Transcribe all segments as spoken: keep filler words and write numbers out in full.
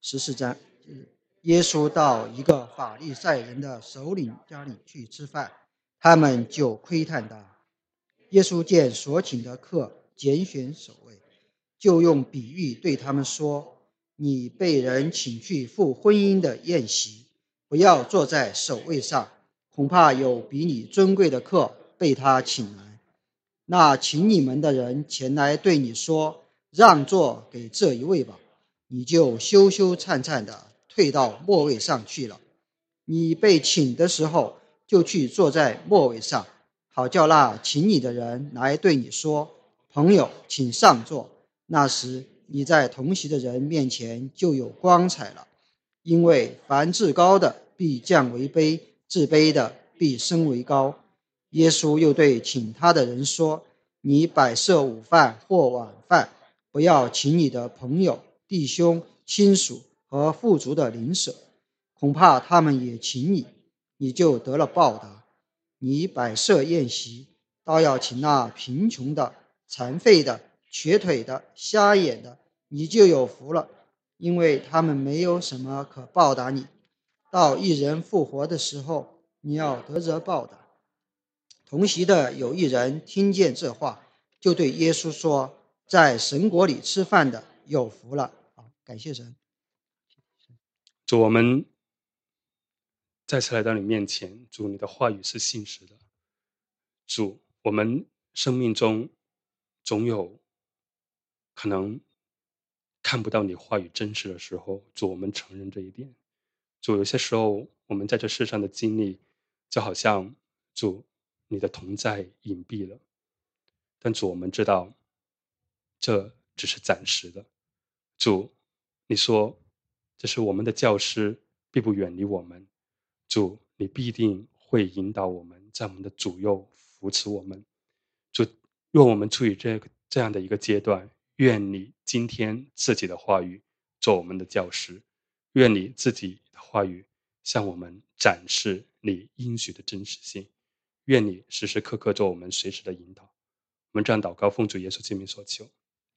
十四章，耶稣到一个法利赛人的首领家里去吃饭，他们就窥探他。耶稣见所请的客拣选首位，就用比喻对他们说：你被人请去赴婚姻的宴席，不要坐在首位上，恐怕有比你尊贵的客被他请来。那请你们的人前来对你说：让座给这一位吧，你就羞羞颤颤地退到末位上去了。你被请的时候，就去坐在末位上，好叫那请你的人来对你说：朋友，请上座。那时你在同席的人面前就有光彩了。因为凡至高的必降为卑，至卑的必升为高。耶稣又对请他的人说：你摆设午饭或晚饭，不要请你的朋友、弟兄、亲属和富足的邻舍，恐怕他们也请你，你就得了报答。你摆设宴席，倒要请那贫穷的、残废的、瘸腿的、瞎眼的，你就有福了，因为他们没有什么可报答你。到一人复活的时候，你要得着报答。同席的有一人听见这话，就对耶稣说：在神国里吃饭的有福了。好，感谢神。 主，我们再次来到你面前，主，你的话语是信实的。主，我们生命中总有可能看不到你话语真实的时候，主，我们承认这一点。主，有些时候我们在这世上的经历，就好像主你的同在隐蔽了，但主，我们知道这只是暂时的。主，你说这是我们的教师必不远离我们，主，你必定会引导我们，在我们的左右扶持我们。主，愿我们处于这个这样的一个阶段，愿你今天自己的话语做我们的教师，愿你自己的话语向我们展示你应许的真实性，愿你时时刻刻做我们随时的引导。我们这样祷告，奉主耶稣之名所求。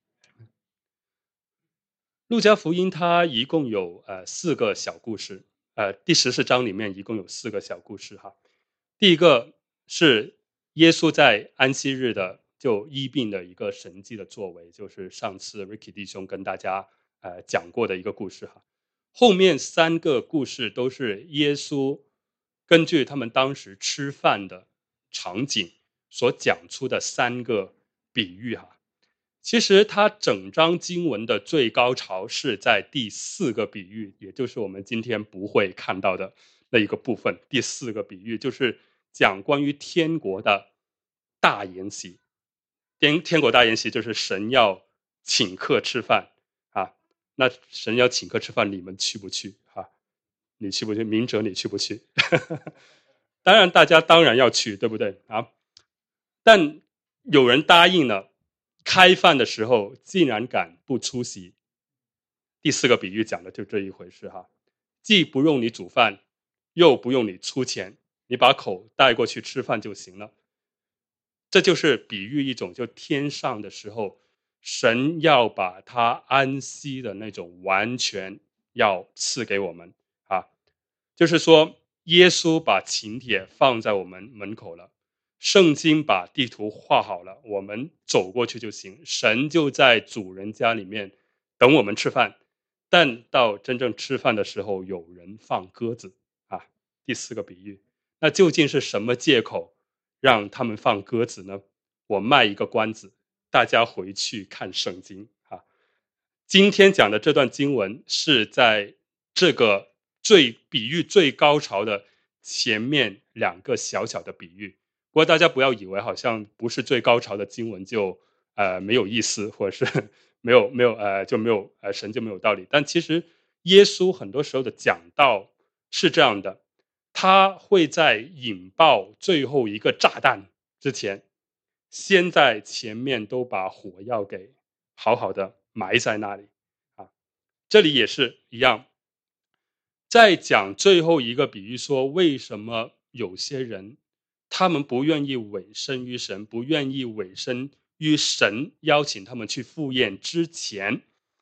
路加福音它一共有呃四个小故事，呃第十四章里面一共有四个小故事哈。第一个是耶稣在安息日的就医病的一个神迹的作为，就是上次 Ricky 弟兄跟大家呃讲过的一个故事哈。后面三个故事都是耶稣根据他们当时吃饭的场景所讲出的三个比喻哈。其实他整章经文的最高潮是在第四个比喻，也就是我们今天不会看到的那一个部分。第四个比喻就是讲关于天国的大筵席。天天国大筵席就是神要请客吃饭啊，那神要请客吃饭，你们去不去啊？你去不去？明哲你去不去？当然大家当然要去，对不对啊？但有人答应了，开饭的时候竟然敢不出席。第四个比喻讲的就这一回事哈，既不用你煮饭，又不用你出钱，你把口带过去吃饭就行了。这就是比喻一种，就天上的时候，神要把他安息的那种完全要赐给我们啊，就是说耶稣把请帖放在我们门口了，圣经把地图画好了，我们走过去就行，神就在主人家里面等我们吃饭。但到真正吃饭的时候，有人放鸽子啊。第四个比喻，那究竟是什么借口让他们放鸽子呢？我卖一个关子，大家回去看圣经啊。今天讲的这段经文是在这个最比喻最高潮的前面两个小小的比喻。不过大家不要以为好像不是最高潮的经文就呃没有意思，或者是没有没有呃就没有呃神就没有道理。但其实耶稣很多时候的讲道是这样的，他会在引爆最后一个炸弹之前，先在前面都把火药给好好的埋在那里啊。这里也是一样，在讲最后一个比喻说，为什么有些人他们不愿意委身于神，不愿意委身于神邀请他们去赴宴之前，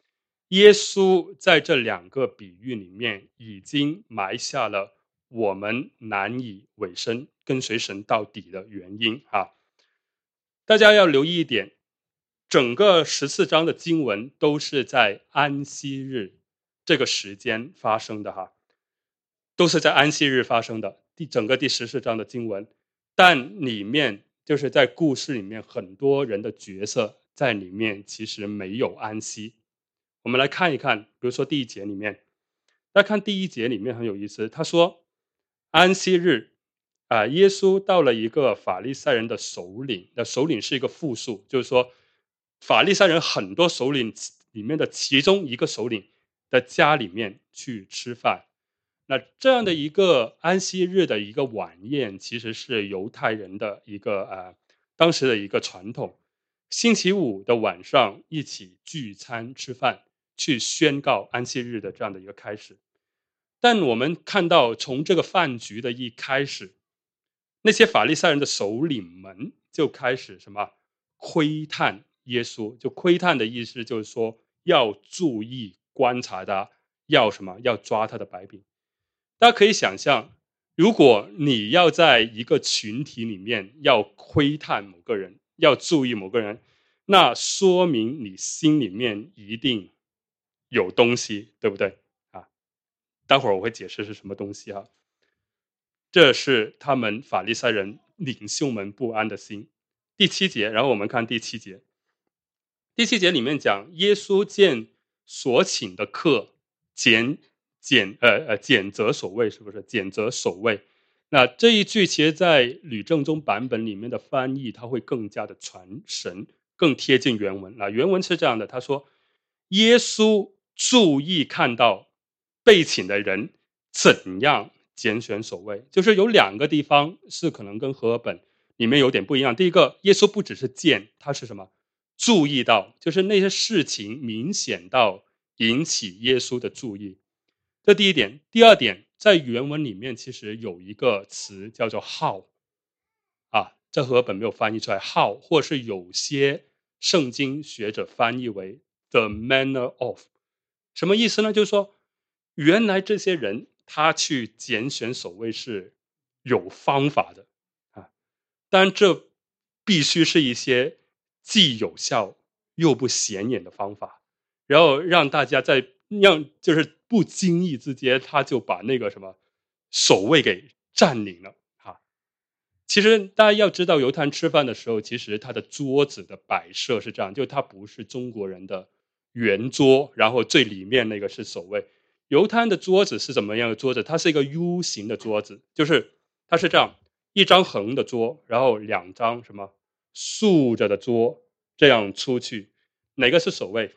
耶稣在这两个比喻里面已经埋下了我们难以委身跟随神到底的原因啊。大家要留意一点，整个十四章的经文都是在安息日这个时间发生的哈，都是在安息日发生的。第整个第十四章的经文，但里面就是在故事里面很多人的角色在里面其实没有安息。我们来看一看，比如说第一节里面，大家看第一节里面很有意思，他说安息日啊，耶稣到了一个法利赛人的首领，那首领是一个复数，就是说法利赛人很多首领里面的其中一个首领的家里面去吃饭。那这样的一个安息日的一个晚宴，其实是犹太人的一个呃当时的一个传统。星期五的晚上一起聚餐吃饭，去宣告安息日的这样的一个开始。但我们看到从这个饭局的一开始，那些法利赛人的首领们就开始什么窥探耶稣，就窥探的意思就是说要注意观察他，要什么要抓他的把柄。大家可以想象，如果你要在一个群体里面要窥探某个人，要注意某个人，那说明你心里面一定有东西，对不对啊？待会儿我会解释是什么东西哈。这是他们法利赛人领袖们不安的心。第七节，然后我们看第七节。第七节里面讲，耶稣见所请的客拣拣呃呃拣择守卫，是不是拣择守卫？那这一句其实在吕正中版本里面的翻译，它会更加的传神，更贴近原文。那原文是这样的，他说：耶稣注意看到被请的人怎样拣选守卫，就是有两个地方是可能跟和合本里面有点不一样。第一个，耶稣不只是见，他是什么？注意到，就是那些事情明显到引起耶稣的注意。这第一点。第二点，在原文里面其实有一个词叫做好啊，这和合本没有翻译出来，好，或是有些圣经学者翻译为 the manner of， 什么意思呢？就是说原来这些人他去拣选守卫是有方法的啊，当然这必须是一些既有效又不显眼的方法，然后让大家在让就是不经意之间他就把那个什么守卫给占领了啊。其实大家要知道，犹太人吃饭的时候，其实他的桌子的摆设是这样，就它不是中国人的圆桌，然后最里面那个是守卫。犹太人的桌子是怎么样的桌子？它是一个 U 型的桌子，就是它是这样一张横的桌，然后两张什么竖着的桌，这样出去。哪个是守卫？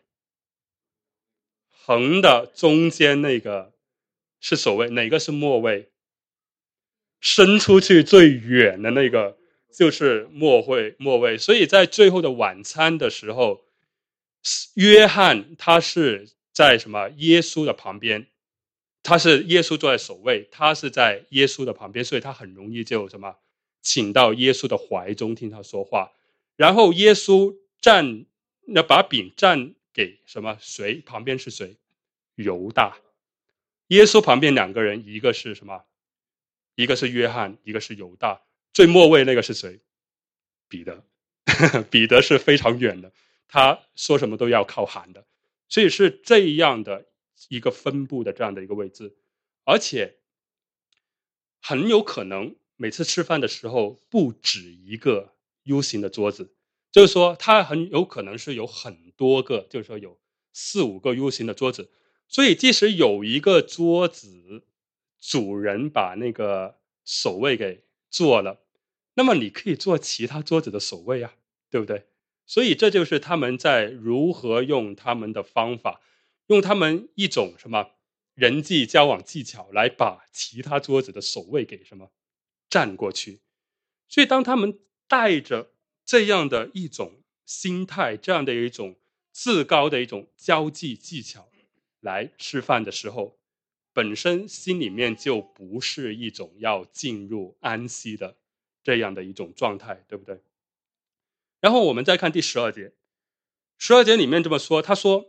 横的中间那个是守卫，哪个是末位？伸出去最远的那个就是末位末位。所以在最后的晚餐的时候，约翰他是在什么耶稣的旁边，他是耶稣坐在首位，他是在耶稣的旁边，所以他很容易就什么请到耶稣的怀中听他说话。然后耶稣站那把饼站给什么谁？旁边是谁？犹大。耶稣旁边两个人，一个是什么？一个是约翰，一个是犹大。最末位那个是谁？彼得。彼得是非常远的，他说什么都要靠喊的，所以是这样的一个分布的这样的一个位置。而且很有可能每次吃饭的时候不止一个 U 型的桌子，就是说它很有可能是有很多个，就是说有四五个 U 型的桌子。所以即使有一个桌子主人把那个守卫给做了，那么你可以做其他桌子的守卫啊，对不对？所以这就是他们在如何用他们的方法，用他们一种什么人际交往技巧来把其他桌子的守卫给什么占过去。所以当他们带着这样的一种心态，这样的一种自高的一种交际技巧来吃饭的时候，本身心里面就不是一种要进入安息的这样的一种状态，对不对？然后我们再看第十二节，十二节里面这么说，他说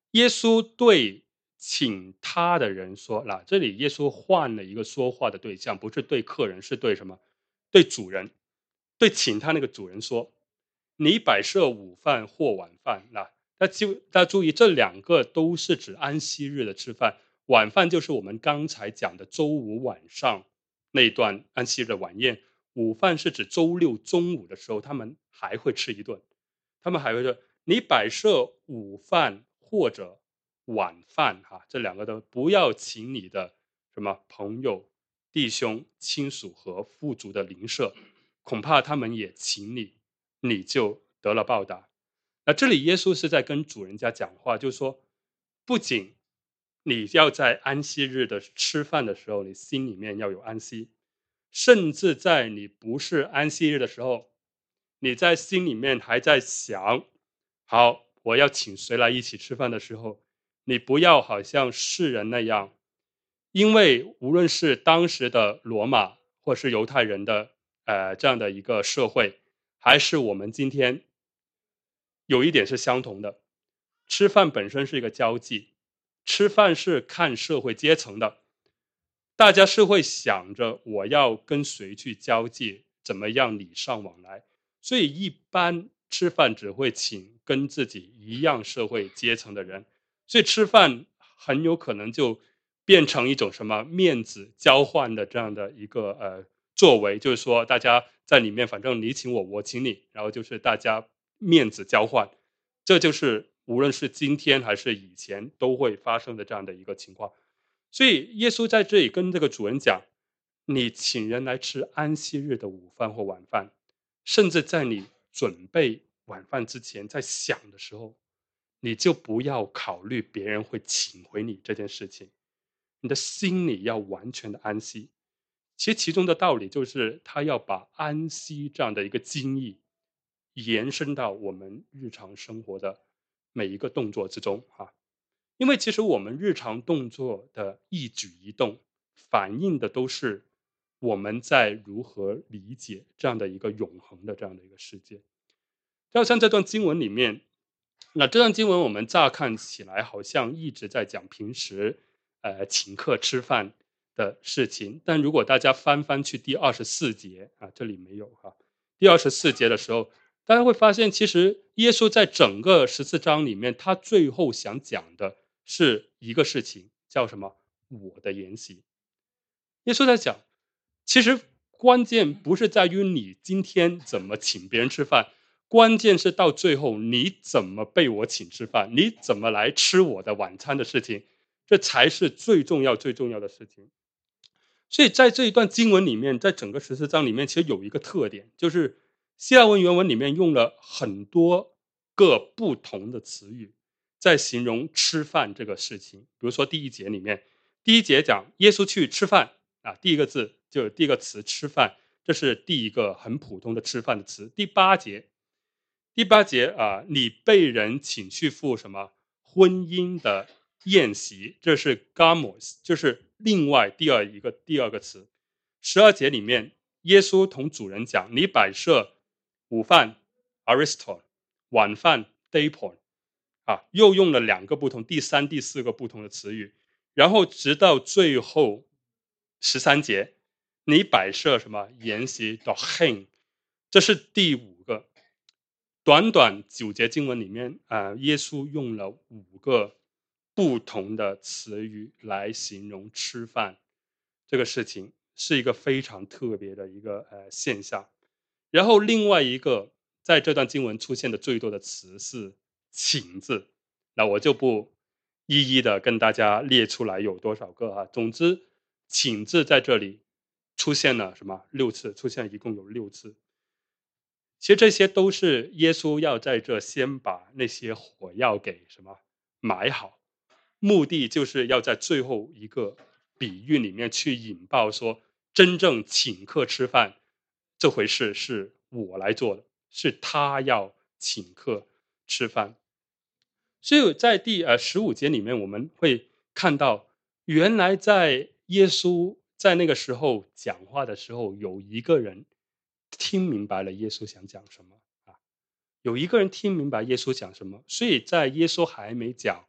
耶稣对请他的人说，那这里耶稣换了一个说话的对象，不是对客人，是对什么？对主人，对请他那个主人说：“你摆设午饭或晚饭。”那那就大家注意，这两个都是指安息日的吃饭，晚饭就是我们刚才讲的周五晚上那一段安息日的晚宴，午饭是指周六中午的时候，他们还会吃一顿，他们还会说：“你摆设午饭或者晚饭哈，这两个都不要请你的什么朋友、弟兄、亲属和富足的邻舍，恐怕他们也请你，你就得了报答。”那这里耶稣是在跟主人家讲话，就是说，不仅你要在安息日的吃饭的时候，你心里面要有安息，甚至在你不是安息日的时候，你在心里面还在想，好，我要请谁来一起吃饭的时候，你不要好像世人那样，因为无论是当时的罗马或是犹太人的呃这样的一个社会，还是我们今天有一点是相同的，吃饭本身是一个交际，吃饭是看社会阶层的，大家是会想着我要跟谁去交际，怎么样礼尚往来，所以一般吃饭只会请跟自己一样社会阶层的人，所以吃饭很有可能就变成一种什么面子交换的这样的一个呃作为，就是说大家在里面，反正你请我，我请你，然后就是大家面子交换，这就是无论是今天还是以前都会发生的这样的一个情况。所以耶稣在这里跟这个主人讲，你请人来吃安息日的午饭或晚饭，甚至在你准备晚饭之前，在想的时候，你就不要考虑别人会请回你这件事情，你的心里要完全的安息。其实其中的道理就是他要把安息这样的一个精义延伸到我们日常生活的每一个动作之中哈。因为其实我们日常动作的一举一动，反映的都是我们在如何理解这样的一个永恒的这样的一个世界。就像这段经文里面，那这段经文我们乍看起来好像一直在讲平时呃请客吃饭的事情，但如果大家翻翻去第二十四节啊，这里没有哈，第二十四节的时候，大家会发现，其实耶稣在整个十四章里面，他最后想讲的是一个事情，叫什么？我的筵席。耶稣在讲，其实关键不是在于你今天怎么请别人吃饭，关键是到最后你怎么被我请吃饭，你怎么来吃我的晚餐的事情，这才是最重要最重要的事情。所以在这一段经文里面，在整个十四章里面，其实有一个特点，就是希腊文原文里面用了很多个不同的词语，在形容吃饭这个事情。比如说第一节里面，第一节讲耶稣去吃饭啊，第一个字就第一个词吃饭，这是第一个很普通的吃饭的词。第八节，第八节啊，你被人请去赴什么婚姻的宴席，这是 gamos，就是另外第二一个第二个词。十二节里面，耶稣同主人讲，你摆设午饭 ariston，晚饭 dapon，啊，又用了两个不同，第三、第四个不同的词语，然后直到最后十三节，你摆设什么筵席 dochen，这是第五个。短短九节经文里面，啊、呃，耶稣用了五个不同的词语来形容吃饭这个事情，是一个非常特别的一个呃现象。然后另外一个在这段经文出现的最多的词是"请"字，那我就不一一的跟大家列出来有多少个啊。总之"请"字在这里出现了什么六次，出现一共有六次。其实这些都是耶稣要在这先把那些火药给什么埋好，目的就是要在最后一个比喻里面去引爆说，真正请客吃饭这回事是我来做的，是他要请客吃饭。所以在第呃十五节里面，我们会看到，原来在耶稣在那个时候讲话的时候，有一个人听明白了耶稣想讲什么啊，有一个人听明白耶稣讲什么，所以在耶稣还没讲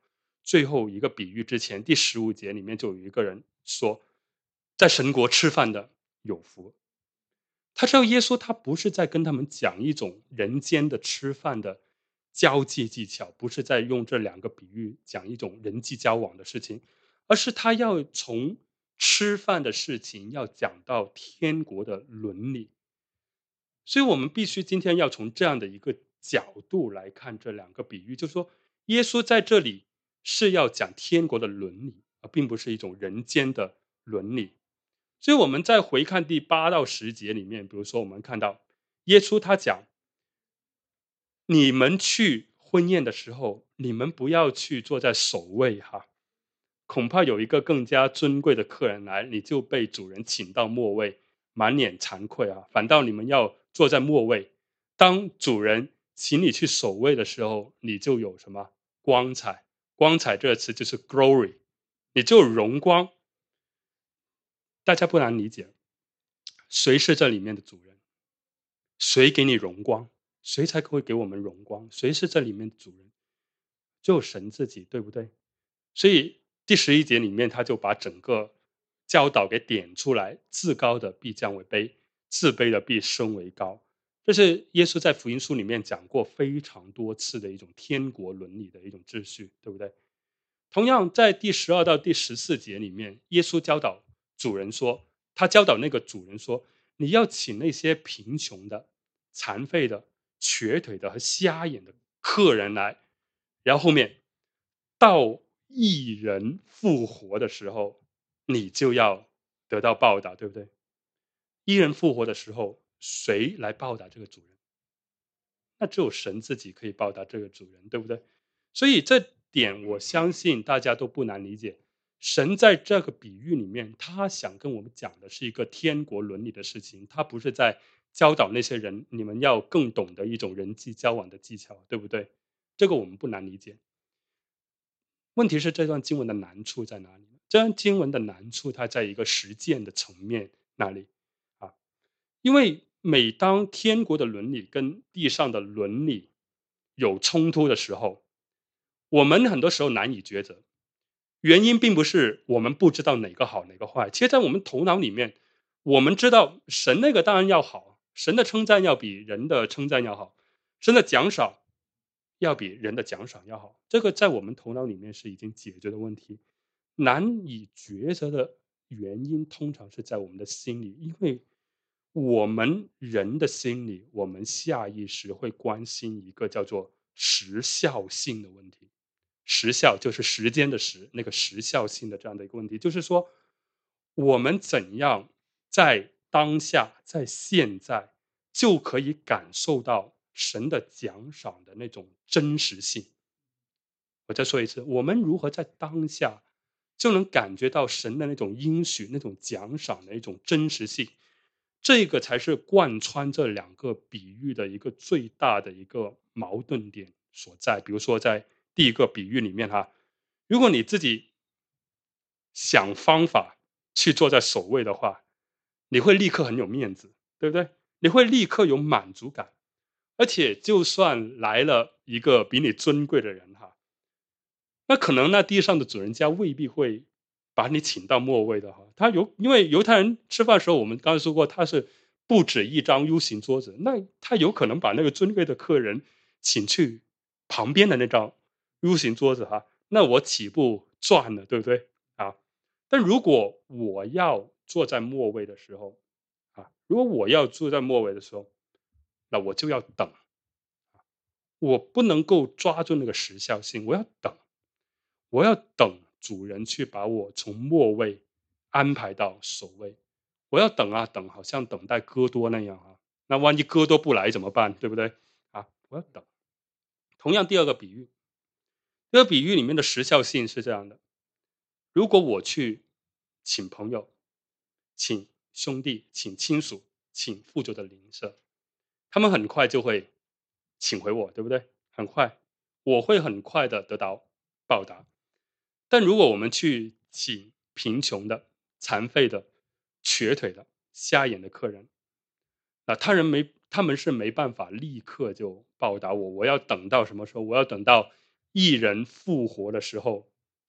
最后一个比喻之前，第十五节里面就有一个人说，在神国吃饭的有福。他知道耶稣他不是在跟他们讲一种人间的吃饭的交际技巧，不是在用这两个比喻讲一种人际交往的事情，而是他要从吃饭的事情要讲到天国的伦理。所以我们必须今天要从这样的一个角度来看这两个比喻，就是说耶稣在这里是要讲天国的伦理，而并不是一种人间的伦理。所以我们再回看第八到十节里面，比如说我们看到耶稣他讲，你们去婚宴的时候，你们不要去坐在首位哈，恐怕有一个更加尊贵的客人来，你就被主人请到末位，满脸惭愧啊！反倒你们要坐在末位，当主人请你去首位的时候，你就有什么光彩？光彩这个词就是 glory， 你就有荣光。大家不难理解，谁是这里面的主人？谁给你荣光？谁才会给我们荣光？谁是这里面的主人？就神自己，对不对？所以第十一节里面，他就把整个教导给点出来：自高的必降为卑，自卑的必升为高。这是耶稣在福音书里面讲过非常多次的一种天国伦理的一种秩序，对不对？同样，在第十二到第十四节里面，耶稣教导主人说，他教导那个主人说，你要请那些贫穷的、残废的、瘸腿的和瞎眼的客人来，然后后面到义人复活的时候，你就要得到报答，对不对？义人复活的时候，谁来报答这个主人？那只有神自己可以报答这个主人，对不对？所以这点我相信大家都不难理解。神在这个比喻里面，他想跟我们讲的是一个天国伦理的事情，他不是在教导那些人，你们要更懂得一种人际交往的技巧，对不对？这个我们不难理解。问题是这段经文的难处在哪里呢？这段经文的难处，它在一个实践的层面那里啊，因为每当天国的伦理跟地上的伦理有冲突的时候，我们很多时候难以抉择。原因并不是我们不知道哪个好哪个坏，其实在我们头脑里面，我们知道神那个当然要好，神的称赞要比人的称赞要好，神的奖赏要比人的奖赏要好，这个在我们头脑里面是已经解决的问题。难以抉择的原因通常是在我们的心里，因为我们人的心里，我们下意识会关心一个叫做时效性的问题。时效就是时间的时，那个时效性的这样的一个问题，就是说，我们怎样在当下，在现在就可以感受到神的奖赏的那种真实性。我再说一次，我们如何在当下就能感觉到神的那种应许、那种奖赏的一种真实性？这个才是贯穿这两个比喻的一个最大的一个矛盾点所在。比如说，在第一个比喻里面哈，如果你自己想方法去坐在首位的话，你会立刻很有面子，对不对？你会立刻有满足感，而且就算来了一个比你尊贵的人哈，那可能那地上的主人家未必会把你请到末位的哈。他有因为犹太人吃饭的时候，我们刚才说过，他是不止一张 U 型桌子，那他有可能把那个尊贵的客人请去旁边的那张 U 型桌子哈，那我岂不赚了，对不对啊？但如果我要坐在末位的时候啊，如果我要坐在末位的时候，那我就要等，我不能够抓住那个时效性，我要等。我要等主人去把我从末位安排到首位，我要等啊等，好像等待戈多那样啊。那万一戈多不来怎么办？对不对？啊，我要等。同样，第二个比喻，这个比喻里面的时效性是这样的：如果我去请朋友、请兄弟、请亲属、请富足的邻舍，他们很快就会请回我，对不对？很快，我会很快的得到报答。但如果我们去请贫穷的、残废的、瘸腿的、瞎眼的客人，那他人没他们是没办法立刻就报答我，我要等到什么时候？我要等到义人复活的时候，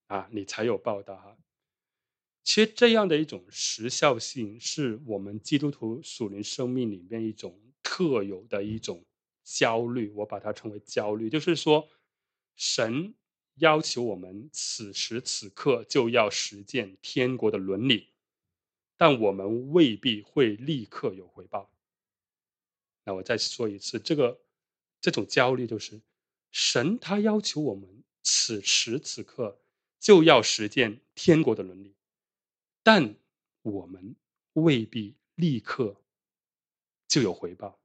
啊，你才有报答哈。其实这样的一种时效性是我们基督徒属灵生命里面一种特有的一种焦虑，我把它称为焦虑，就是说神要求我们此时此刻就要实践天国的伦理，但我们未必会立刻有回报。那我再说一次，这个这种焦虑就是神他要求我们此时此刻就要实践天国的伦理，但我们未必立刻就有回报。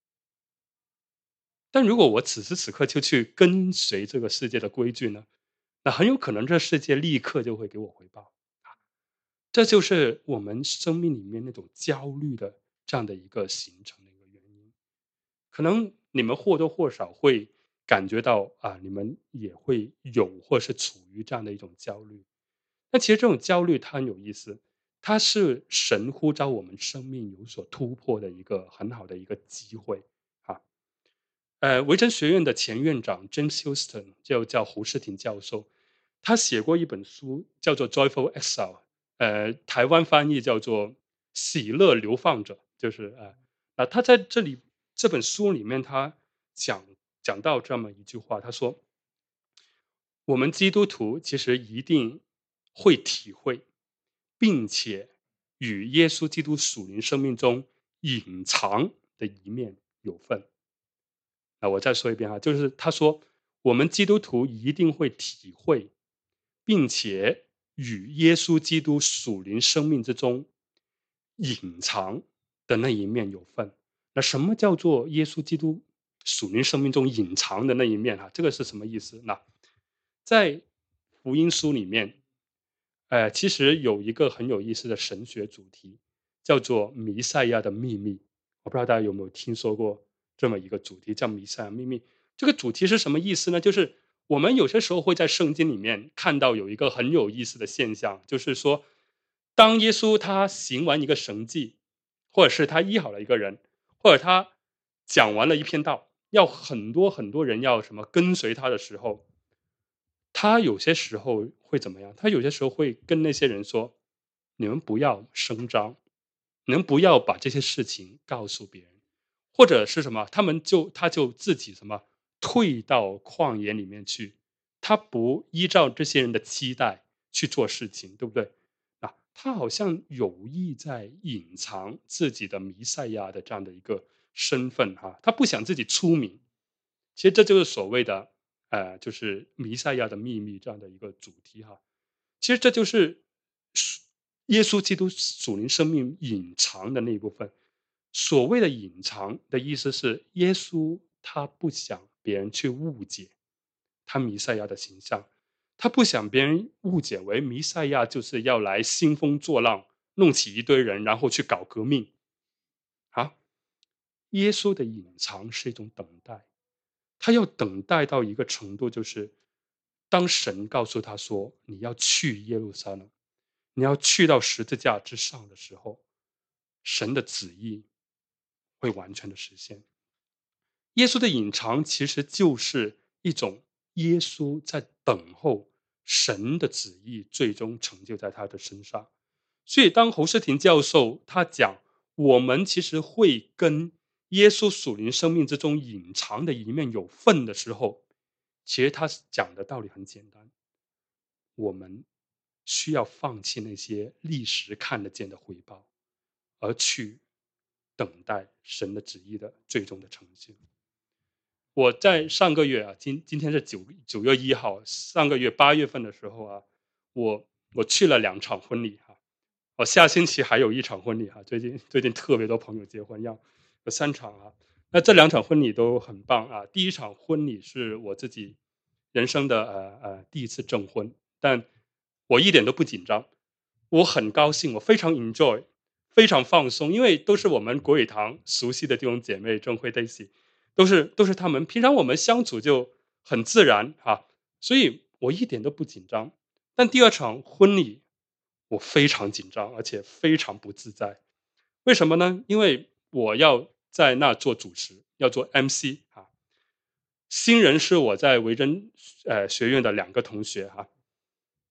但如果我此时此刻就去跟随这个世界的规矩呢，那很有可能这世界立刻就会给我回报。这就是我们生命里面那种焦虑的这样的一个形成的一个原因。可能你们或多或少会感觉到啊，你们也会有或是处于这样的一种焦虑。那其实这种焦虑它很有意思，它是神呼召我们生命有所突破的一个很好的一个机会啊。呃，维珍学院的前院长 James Houston 就叫胡世廷教授，他写过一本书叫做《Joyful Exile》，呃，台湾翻译叫做《喜乐流放者》，就是呃，啊，他在这里这本书里面，他讲讲到这么一句话，他说：“我们基督徒其实一定会体会，并且与耶稣基督属灵生命中隐藏的一面有份。”啊，我再说一遍哈，就是他说，我们基督徒一定会体会，并且与耶稣基督属灵生命之中隐藏的那一面有份。那什么叫做耶稣基督属灵生命中隐藏的那一面哈？这个是什么意思？那在福音书里面，呃，其实有一个很有意思的神学主题，叫做弥赛亚的秘密。我不知道大家有没有听说过这么一个主题，叫弥赛亚秘密。这个主题是什么意思呢？就是我们有些时候会在圣经里面看到有一个很有意思的现象，就是说，当耶稣他行完一个神迹，或者是他医好了一个人，或者他讲完了一篇道，要很多很多人要什么跟随他的时候，他有些时候会怎么样？他有些时候会跟那些人说：“你们不要声张，你们不要把这些事情告诉别人。”或者是什么，他们就他就自己什么退到旷野里面去，他不依照这些人的期待去做事情，对不对？啊，他好像有意在隐藏自己的弥赛亚的这样的一个身份哈，他不想自己出名。其实这就是所谓的呃，就是弥赛亚的秘密这样的一个主题哈。其实这就是属耶稣基督属灵生命隐藏的那一部分。所谓的隐藏的意思是，耶稣他不想别人去误解他弥赛亚的形象，他不想别人误解为弥赛亚就是要来兴风作浪，弄起一堆人，然后去搞革命。啊，耶稣的隐藏是一种等待，他要等待到一个程度，就是当神告诉他说你要去耶路撒冷，你要去到十字架之上的时候，神的旨意会完全的实现。耶稣的隐藏其实就是一种耶稣在等候神的旨意最终成就在他的身上。所以当侯世廷教授他讲我们其实会跟耶稣属灵生命之中隐藏的一面有份的时候，其实他讲的道理很简单，我们需要放弃那些历史看得见的回报，而去等待神的旨意的最终的成就。我在上个月啊，今今天是九九月一号，上个月八月份的时候啊，我我去了两场婚礼哈，我下星期还有一场婚礼哈，最近最近特别多朋友结婚，要有三场啊。那这两场婚礼都很棒啊。第一场婚礼是我自己人生的呃呃第一次证婚，但我一点都不紧张，我很高兴，我非常 enjoy，非常放松，因为都是我们国语堂熟悉的弟兄姐妹，郑慧 Daisy。都是都是他们，平常我们相处就很自然哈，所以我一点都不紧张。但第二场婚礼，我非常紧张，而且非常不自在。为什么呢？因为我要在那做主持，要做 M C 啊。新人是我在维珍呃学院的两个同学哈，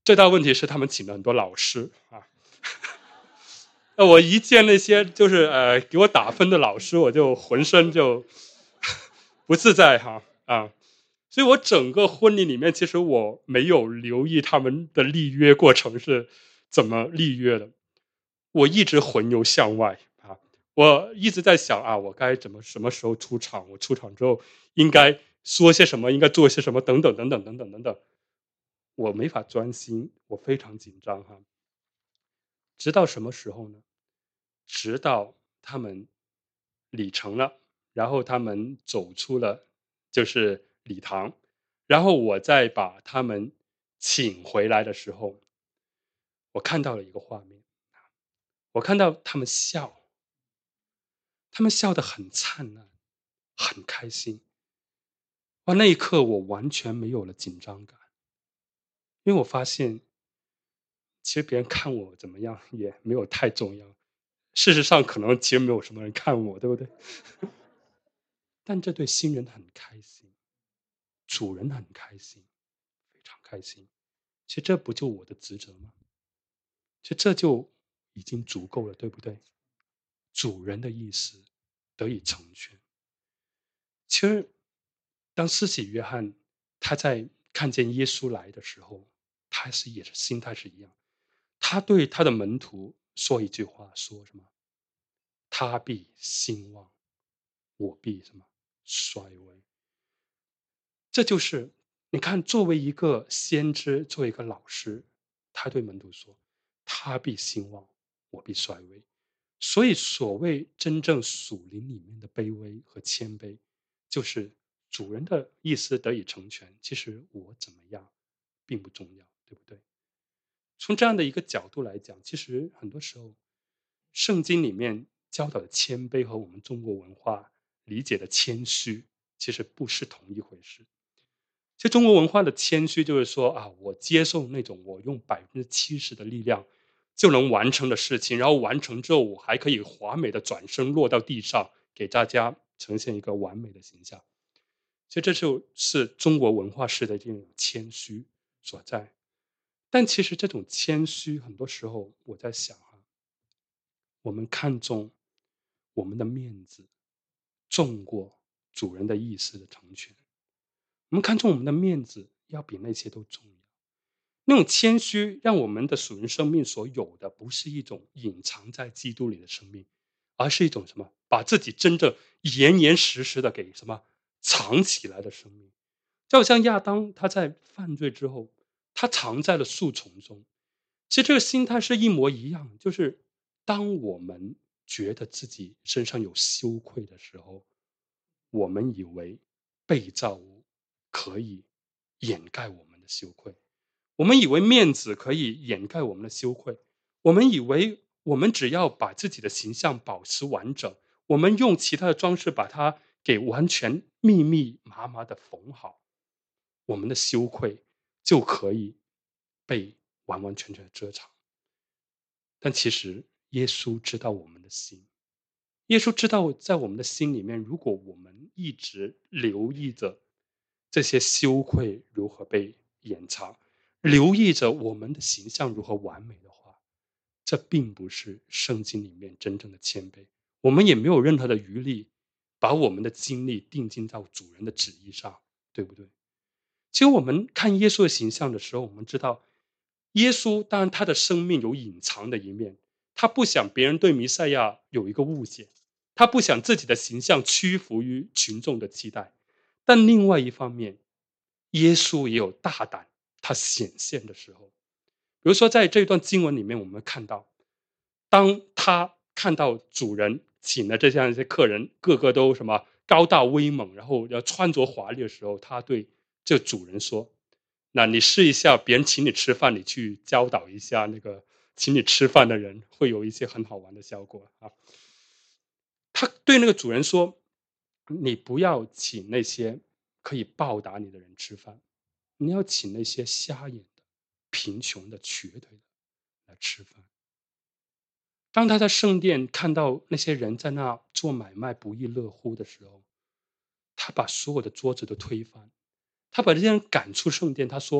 最大问题是他们请了很多老师啊。那我一见那些就是呃给我打分的老师，我就浑身就不自在哈啊。所以我整个婚礼里面，其实我没有留意他们的立约过程是怎么立约的，我一直魂游向外啊，我一直在想啊，我该怎么什么时候出场？我出场之后应该说些什么？应该做些什么？等等等等等等等等，我没法专心，我非常紧张哈。直到什么时候呢？直到他们礼成了，然后他们走出了就是礼堂，然后我再把他们请回来的时候，我看到了一个画面，我看到他们笑，他们笑得很灿烂，很开心。哇，那一刻我完全没有了紧张感，因为我发现，其实别人看我怎么样也没有太重要。事实上，可能其实没有什么人看我，对不对？但这对新人很开心，主人很开心，非常开心。其实这不就我的职责吗？其实这就已经足够了，对不对？主人的意思得以成全。其实，当施洗约翰他在看见耶稣来的时候，他是也是心态是一样。他对他的门徒说一句话，说什么？他必兴旺，我必什么衰微。这就是你看，作为一个先知，作为一个老师，他对门徒说：他必兴旺，我必衰微。所以，所谓真正属灵里面的卑微和谦卑，就是主人的意思得以成全。其实我怎么样，并不重要，对不对？从这样的一个角度来讲，其实很多时候，圣经里面教导的谦卑和我们中国文化理解的谦虚，其实不是同一回事。其实中国文化的谦虚就是说啊，我接受那种我用百分之七十的力量就能完成的事情，然后完成之后，我还可以华美的转身落到地上，给大家呈现一个完美的形象。其实这就是中国文化式的这种谦虚所在。但其实这种谦虚，很多时候我在想哈，我们看重我们的面子，重过主人的意思的成全。我们看重我们的面子，要比那些都重要。那种谦虚，让我们的属灵生命所有的，不是一种隐藏在基督里的生命，而是一种什么？把自己真正严严实实的给什么藏起来的生命。就好像亚当他在犯罪之后，他藏在了树丛中。其实这个心态是一模一样，就是当我们觉得自己身上有羞愧的时候，我们以为被造物可以掩盖我们的羞愧，我们以为面子可以掩盖我们的羞愧，我们以为我们只要把自己的形象保持完整，我们用其他的装饰把它给完全密密麻麻的缝好，我们的羞愧就可以被完完全全的遮藏。但其实耶稣知道我们的心，耶稣知道在我们的心里面，如果我们一直留意着这些羞愧如何被掩藏，留意着我们的形象如何完美的话，这并不是圣经里面真正的谦卑。我们也没有任何的余力把我们的精力定睛到主人的旨意上，对不对？其实我们看耶稣的形象的时候，我们知道，耶稣当然他的生命有隐藏的一面，他不想别人对弥赛亚有一个误解，他不想自己的形象屈服于群众的期待。但另外一方面，耶稣也有大胆他显现的时候。比如说在这段经文里面，我们看到，当他看到主人请的这样一些客人，个个都什么高大威猛，然后要穿着华丽的时候，他对这主人说：那你试一下，别人请你吃饭，你去教导一下那个请你吃饭的人，会有一些很好玩的效果啊。他对那个主人说：你不要请那些可以报答你的人吃饭，你要请那些瞎眼的、贫穷的、瘸腿的来吃饭。当他在圣殿看到那些人在那做买卖不亦乐乎的时候，他把所有的桌子都推翻，他把这些人赶出圣殿。他说：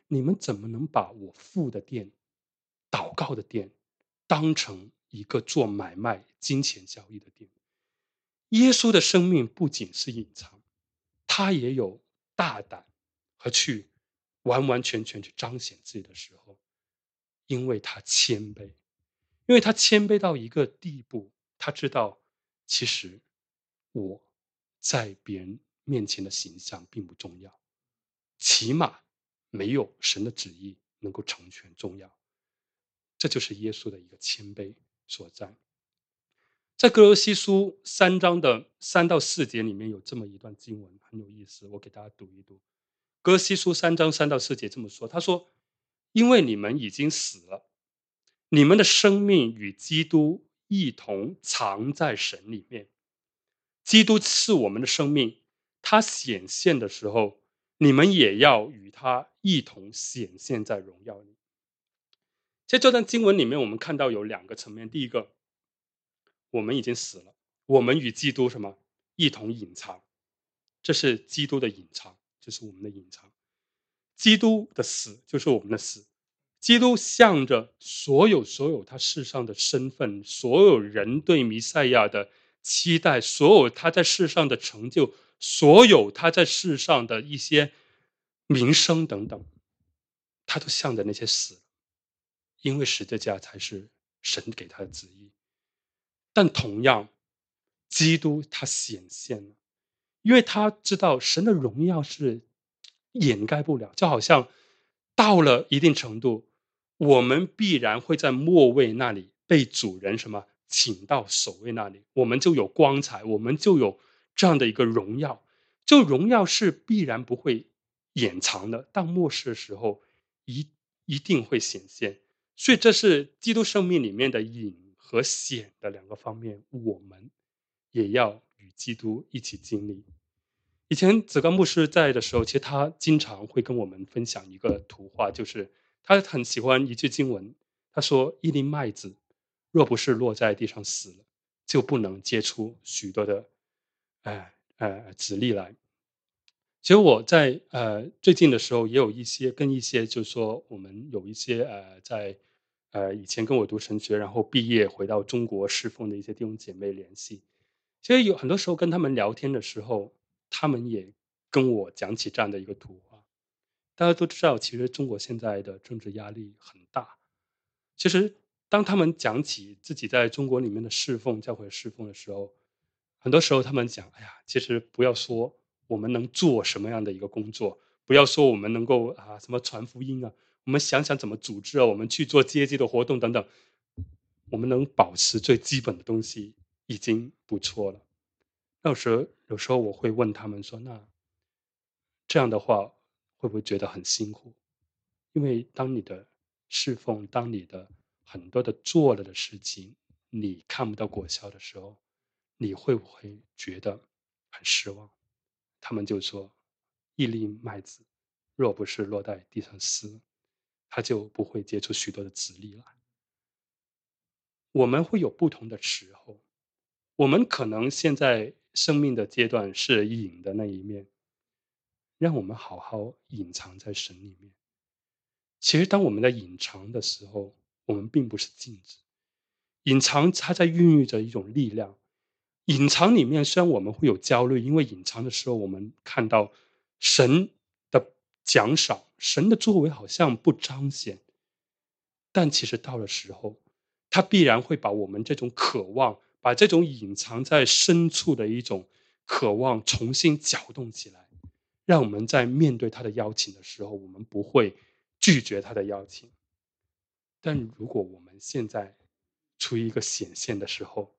你们怎么能把我父的殿、祷告的殿，当成一个做买卖、金钱交易的殿？耶稣的生命不仅是隐藏，他也有大胆和去完完全全去彰显自己的时候，因为他谦卑，因为他谦卑到一个地步，他知道其实我在别人面前的形象并不重要，起码没有神的旨意能够成全重要。这就是耶稣的一个谦卑所在。在哥罗西书三章的三到四节里面有这么一段经文，很有意思，我给大家读一读。哥罗西书三章三到四节这么说，他说：因为你们已经死了，你们的生命与基督一同藏在神里面。基督是我们的生命，他显现的时候，你们也要与他一同显现在荣耀里。在这段经文里面，我们看到有两个层面。第一个，我们已经死了，我们与基督什么一同隐藏，这是基督的隐藏，这是我们的隐藏。基督的死就是我们的死。基督向着所有所有他世上的身份，所有人对弥赛亚的期待，所有他在世上的成就，所有他在世上的一些名声等等，他都向着那些死了，因为十字架才是神给他的旨意。但同样，基督他显现了，因为他知道神的荣耀是掩盖不了，就好像到了一定程度，我们必然会在末位那里被主人什么请到首位那里，我们就有光彩，我们就有这样的一个荣耀。这荣耀是必然不会掩藏的，到末世的时候一一定会显现。所以这是基督生命里面的隐和显的两个方面，我们也要与基督一起经历。以前子刚牧师在的时候，其实他经常会跟我们分享一个图画，就是他很喜欢一句经文，他说：一粒麦子若不是落在地上死了，就不能结出许多的呃呃籽粒来。其实我在呃最近的时候，也有一些跟一些就是说我们有一些呃在呃以前跟我读神学，然后毕业回到中国侍奉的一些弟兄姐妹联系。其实有很多时候跟他们聊天的时候，他们也跟我讲起这样的一个图画。大家都知道，其实中国现在的政治压力很大。其实当他们讲起自己在中国里面的侍奉、教会侍奉的时候，很多时候他们讲：“哎呀，其实不要说我们能做什么样的一个工作，不要说我们能够啊什么传福音啊，我们想想怎么组织啊，我们去做阶级的活动等等，我们能保持最基本的东西已经不错了。”有时候有时候我会问他们说：“那这样的话，会不会觉得很辛苦？因为当你的侍奉，当你的很多的做了的事情，你看不到果效的时候，你会不会觉得很失望？”他们就说：“一粒麦子，若不是落在地上死，它就不会结出许多的籽粒来。”我们会有不同的时候，我们可能现在生命的阶段是隐的那一面，让我们好好隐藏在神里面。其实当我们在隐藏的时候，我们并不是静止，隐藏它在孕育着一种力量。隐藏里面虽然我们会有焦虑，因为隐藏的时候我们看到神的奖赏，神的作为好像不彰显，但其实到了时候，他必然会把我们这种渴望，把这种隐藏在深处的一种渴望重新搅动起来，让我们在面对他的邀请的时候，我们不会拒绝他的邀请。但如果我们现在处于一个显现的时候，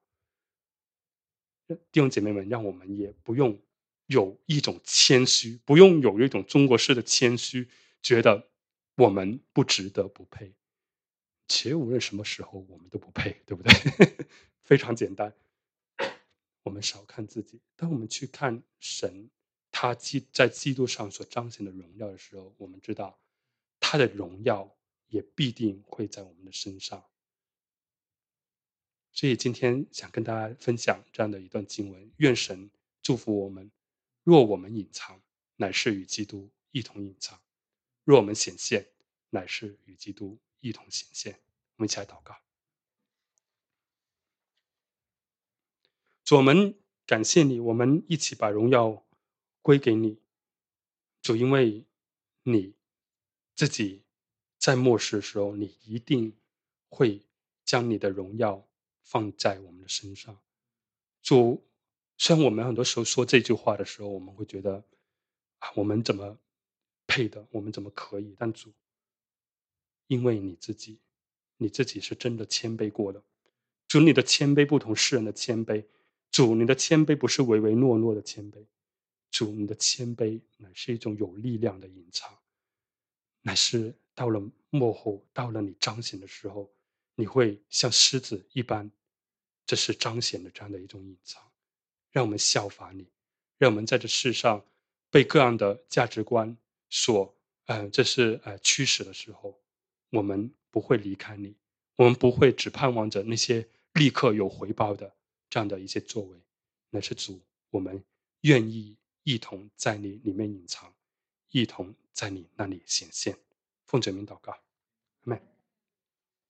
弟兄姐妹们，让我们也不用有一种谦虚，不用有一种中国式的谦虚，觉得我们不值得、不配。其实无论什么时候，我们都不配，对不对？非常简单。我们少看自己，当我们去看神，他基在基督上所彰显的荣耀的时候，我们知道他的荣耀也必定会在我们的身上。所以今天想跟大家分享这样的一段经文，愿神祝福我们。若我们隐藏，乃是与基督一同隐藏； 若我们显现，乃是与基督一同显现。我们一起来祷告。主，我们感谢你，我们一起把荣耀归给你。主，因为你自己在末世的时候，你一定会将你的荣耀放在我们的身上。主，虽然我们很多时候说这句话的时候，我们会觉得啊，我们怎么配的？我们怎么可以？但主，因为你自己，你自己是真的谦卑过的。主，你的谦卑不同世人的谦卑。主，你的谦卑不是唯唯诺诺的谦卑。主，你的谦卑乃是一种有力量的隐藏，乃是到了末后，到了你彰显的时候，你会像狮子一般，这是彰显的这样的一种隐藏。让我们效法你，让我们在这世上被各样的价值观所，呃，这是呃驱使的时候，我们不会离开你，我们不会只盼望着那些立刻有回报的这样的一些作为，乃是主，我们愿意一同在你里面隐藏，一同在你那里显现。奉主名祷告。